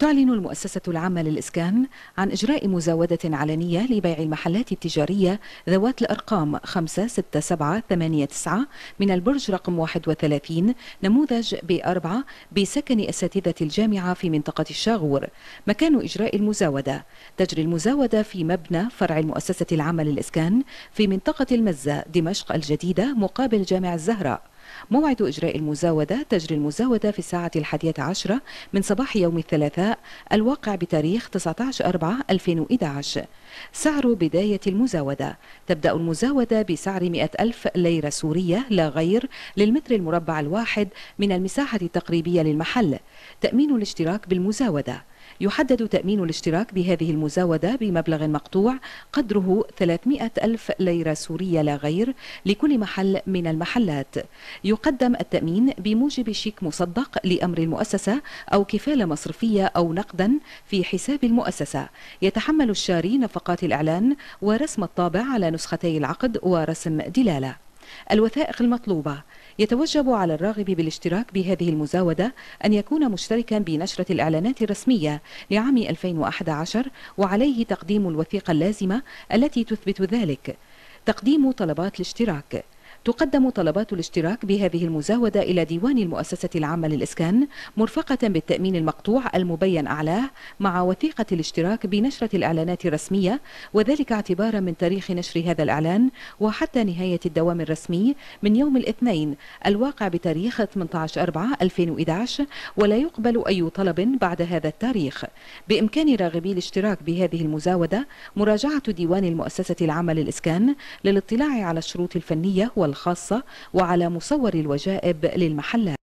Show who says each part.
Speaker 1: تعلن المؤسسة العامة للإسكان عن إجراء مزاودة علنية لبيع المحلات التجارية ذوات الأرقام 5 6 7 8 9 من البرج رقم 31 نموذج B4 بسكن أساتذة الجامعة في منطقة الشاغور. مكان إجراء المزاودة: تجري المزاودة في مبنى فرع المؤسسة العامة للإسكان في منطقة المزة دمشق الجديدة مقابل جامع الزهراء. موعد إجراء المزاودة: تجري المزاودة في الساعة 11 من صباح يوم الثلاثاء الواقع بتاريخ 19/4/2011. سعر بداية المزاودة: تبدأ المزاودة بسعر 100,000 ليرة سورية لا غير للمتر المربع الواحد من المساحة التقريبية للمحل. تأمين الاشتراك بالمزاودة: يحدد تأمين الاشتراك بهذه المزاودة بمبلغ مقطوع قدره 300,000 ليرة سورية لا غير لكل محل من المحلات. يقدم التأمين بموجب شيك مصدق لأمر المؤسسة أو كفالة مصرفية أو نقدا في حساب المؤسسة. يتحمل الشاري نفقات الإعلان ورسم الطابع على نسختي العقد ورسم دلالة. الوثائق المطلوبة: يتوجب على الراغب بالاشتراك بهذه المزاودة أن يكون مشتركا بنشرة الإعلانات الرسمية لعام 2011 وعليه تقديم الوثيقة اللازمة التي تثبت ذلك. تقديم طلبات الاشتراك: تقدم طلبات الاشتراك بهذه المزاودة إلى ديوان المؤسسة العامة للإسكان مرفقة بالتأمين المقطوع المبين أعلاه مع وثيقة الاشتراك بنشرة الإعلانات الرسمية، وذلك اعتبارا من تاريخ نشر هذا الإعلان وحتى نهاية الدوام الرسمي من يوم الاثنين الواقع بتاريخ 18/4/2011، ولا يقبل أي طلب بعد هذا التاريخ. بإمكان راغبي الاشتراك بهذه المزاودة مراجعة ديوان المؤسسة العامة للإسكان للاطلاع على الشروط الفنية الخاصة وعلى مصور الوجائب للمحلات.